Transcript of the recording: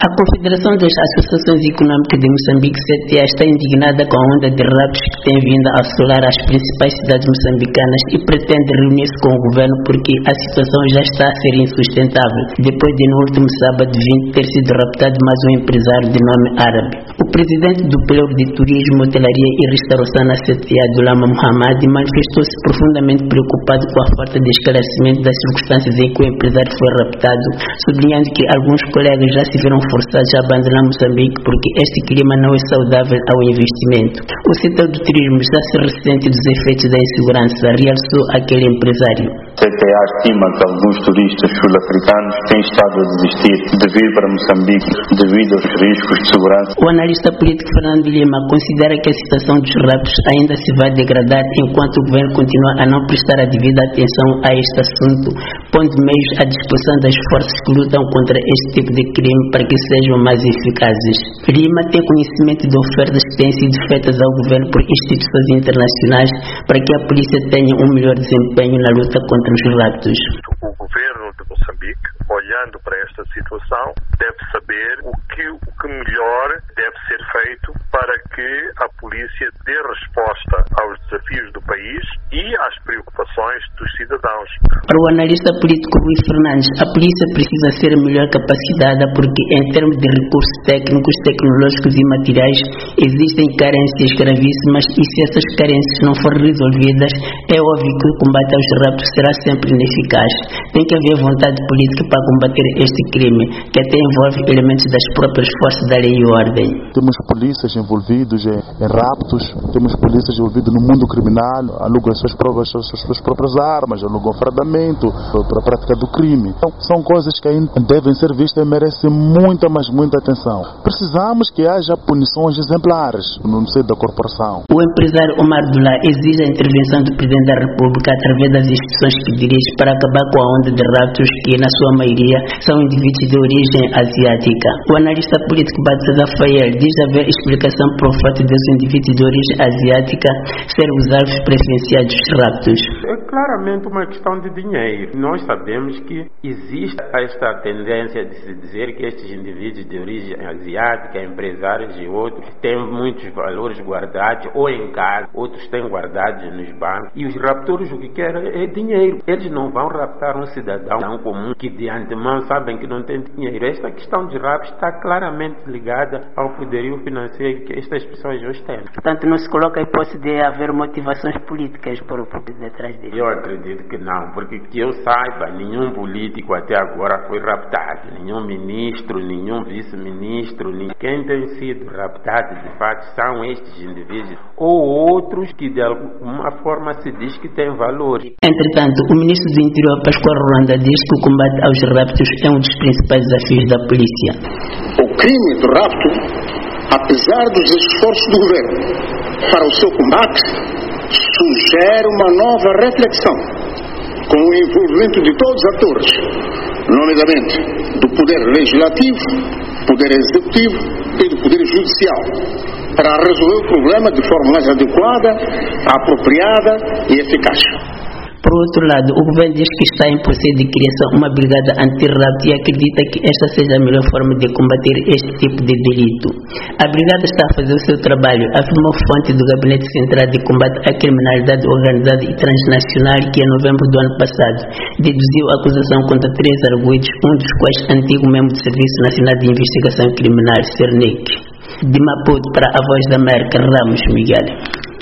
A Confederação das Associações Econômicas de Moçambique, CTA, está indignada com a onda de raptos que tem vindo a assolar as principais cidades moçambicanas e pretende reunir-se com o governo porque a situação já está a ser insustentável, depois de no último sábado 20 ter sido raptado mais um empresário de nome árabe. O presidente do Pelouro de Turismo, Hotelaria e Restauração na CTA, Dulama Muhammad, manifestou-se profundamente preocupado com a falta de esclarecimento das circunstâncias em que o empresário foi raptado, sublinhando que alguns colegas já se viram forçados a abandonar Moçambique porque este clima não é saudável ao investimento. O setor do turismo já se ressente dos efeitos da insegurança, realçou aquele empresário. A CTA estima que alguns turistas sul-africanos têm estado a desistir de vir para Moçambique devido aos riscos de segurança. O analista político Fernando Lima considera que a situação dos raptos ainda se vai degradar enquanto o governo continua a não prestar a devida atenção a este assunto, pondo meios à disposição das forças que lutam contra este tipo de crime para que sejam mais eficazes. Lima tem conhecimento de ofertas que têm sido feitas ao governo por instituições internacionais para que a polícia tenha um melhor desempenho na luta contra os raptos. O governo de Moçambique, olhando para esta situação, deve saber o que melhor deve ser feito para que a polícia dê resposta aos desafios do país e às preocupações dos cidadãos. Para o analista político Rui Fernandes, a polícia precisa ser melhor capacitada porque, em termos de recursos técnicos, tecnológicos e materiais, existem carências gravíssimas e se essas carências não forem resolvidas, é óbvio que o combate aos raptos será sempre ineficaz. Tem que haver vontade política para combater este crime, que até envolve elementos das próprias forças da lei e ordem. Temos polícias envolvidos em raptos, temos polícias envolvidos no mundo criminal, alugam as suas próprias armas, alugam fardamento para a prática do crime. Então, são coisas que ainda devem ser vistas e merecem muita atenção. Precisamos que haja punições exemplares no seio da corporação. O empresário Omar Dulá exige a intervenção do Presidente da República através das instituições que dirige para acabar com a onda de raptos que, na sua maioria, são indivíduos de origem asiática. O analista político Batista Fael diz haver explicação para o fato dos indivíduos de origem asiática serem os alvos preferenciais dos raptos. É claramente uma questão de dinheiro. Nós sabemos que existe esta tendência de se dizer que estes indivíduos de origem asiática, empresários e outros, têm muitos valores guardados ou em casa, outros têm guardados nos bancos. E os raptores o que querem é dinheiro. Eles não vão raptar um cidadão comum que de antemão sabem que não tem dinheiro. Esta questão de rapto está claramente ligada ao poderio financeiro que estas pessoas hoje têm. Portanto, não se coloca a hipótese de haver motivações políticas por detrás dele. Eu acredito que não, porque que eu saiba, nenhum político até agora foi raptado, nenhum ministro, nenhum vice-ministro, quem tem sido raptado de fato são estes indivíduos ou outros que de alguma forma se diz que têm valor. Entretanto, o ministro do Interior, Pascoal Ruanda, diz que o combate aos raptos é um dos principais desafios da polícia. O crime do rapto, apesar dos esforços do governo para o seu combate, sugere uma nova reflexão com o envolvimento de todos os atores, nomeadamente do Poder Legislativo, Poder Executivo e do Poder Judicial, para resolver o problema de forma mais adequada, apropriada e eficaz. Por outro lado, o governo diz que está em processo de criação uma brigada anti-rapto e acredita que esta seja a melhor forma de combater este tipo de delito. A brigada está a fazer o seu trabalho, afirmou fonte do Gabinete Central de Combate à Criminalidade Organizada e Transnacional, que em novembro do ano passado deduziu a acusação contra 3 arguidos, um dos quais antigo membro do Serviço Nacional de Investigação Criminal, SERNIC. De Maputo para a Voz da América, Ramos Miguel.